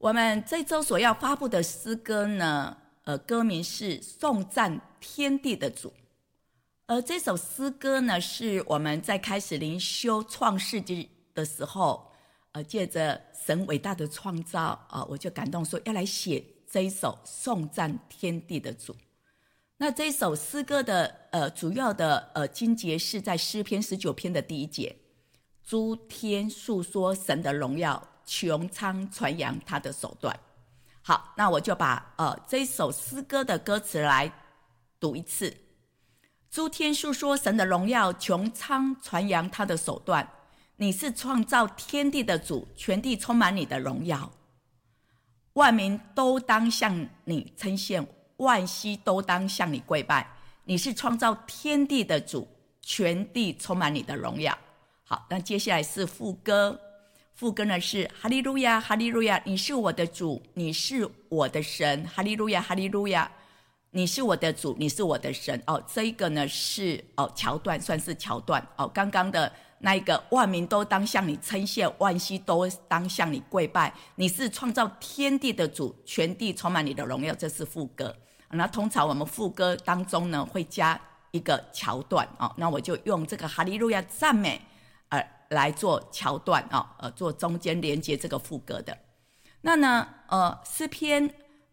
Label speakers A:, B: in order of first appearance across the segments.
A: 我们这周所要发布的诗歌呢，歌名是颂赞天地的主。而这首诗歌呢，是我们在开始灵修创世纪的时候，借着神伟大的创造，我就感动说要来写这一首颂赞天地的主。那这一首诗歌的主要的经节是在诗篇19篇的第1节，诸天述说神的荣耀，穹苍传扬他的手段。好，那我就把这一首诗歌的歌词来读一次。诸天述说神的荣耀，穹苍传扬他的手段。你是创造天地的主，全地充满你的荣耀。万民都当向你称谢，万膝都当向你跪拜。你是创造天地的主，全地充满你的荣耀。好，那接下来是副歌。副歌呢是哈利路亚，哈利路亚，你是我的主，你是我的神，哈利路亚，哈利路亚，你是我的主，你是我的神。这一个呢是桥段，算是桥段。刚刚的那一个万民都当向你称谢，万膝都当向你跪拜。你是创造天地的主，全地充满你的荣耀，这是副歌。那通常我们副歌当中呢会加一个桥段。那我就用这个哈利路亚赞美来做桥段，做中间连接这个副歌的。那呢诗篇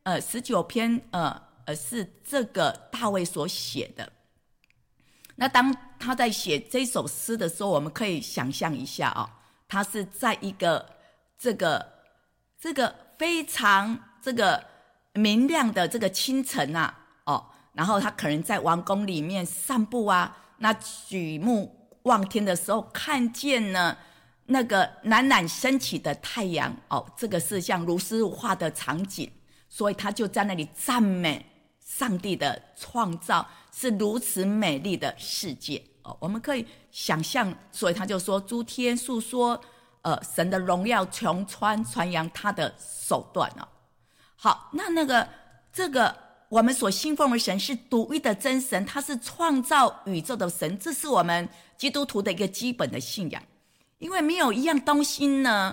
A: 19篇是这个大卫所写的。那当他在写这首诗的时候，我们可以想象一下他是在一个这个非常这个明亮的这个清晨然后他可能在王宫里面散步那举目望天的时候，看见呢那个冉冉升起的太阳这个是像如诗如画的场景，所以他就在那里赞美上帝的创造是如此美丽的世界。我们可以想象，所以他就说诸天述说神的荣耀，穹苍传扬他的手段。好，这个我们所信奉的神是独一的真神，他是创造宇宙的神，这是我们基督徒的一个基本的信仰。因为没有一样东西呢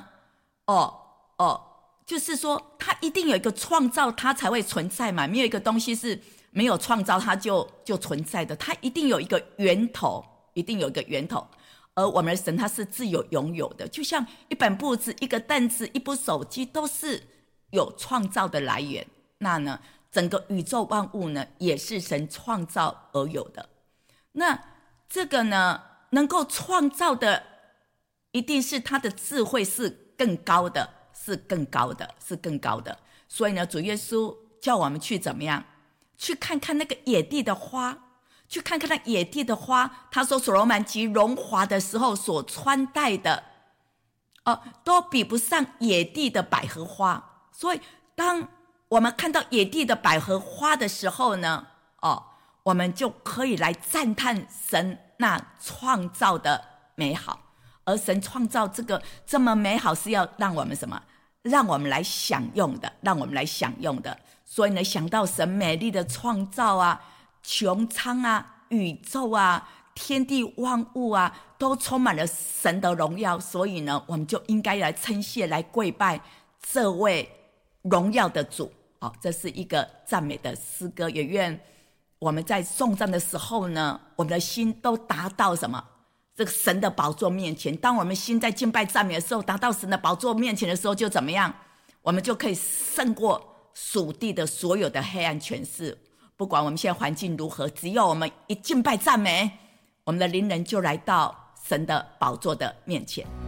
A: 就是说它一定有一个创造它才会存在嘛，没有一个东西是没有创造它就存在的，它一定有一个源头，一定有一个源头。而我们的神他是自有拥有的，就像一本簿子，一个凳子，一部手机，都是有创造的来源。那呢整个宇宙万物呢也是神创造而有的。那这个呢能够创造的一定是他的智慧是更高的，是更高的，是更高的。所以呢主耶稣叫我们去怎么样，去看看那个野地的花，去看看那野地的花，他说所罗门极荣华的时候所穿戴的都比不上野地的百合花。所以当我们看到野地的百合花的时候呢我们就可以来赞叹神那创造的美好。而神创造这个这么美好是要让我们什么，让我们来享用的，让我们来享用的。所以呢想到神美丽的创造穹苍宇宙天地万物都充满了神的荣耀，所以呢我们就应该来称谢，来跪拜这位荣耀的主。这是一个赞美的诗歌。也愿我们在颂赞的时候呢，我们的心都达到什么，这个神的宝座面前。当我们心在敬拜赞美的时候，达到神的宝座面前的时候，就怎么样，我们就可以胜过属地的所有的黑暗权势。不管我们现在环境如何，只要我们一敬拜赞美，我们的灵人就来到神的宝座的面前。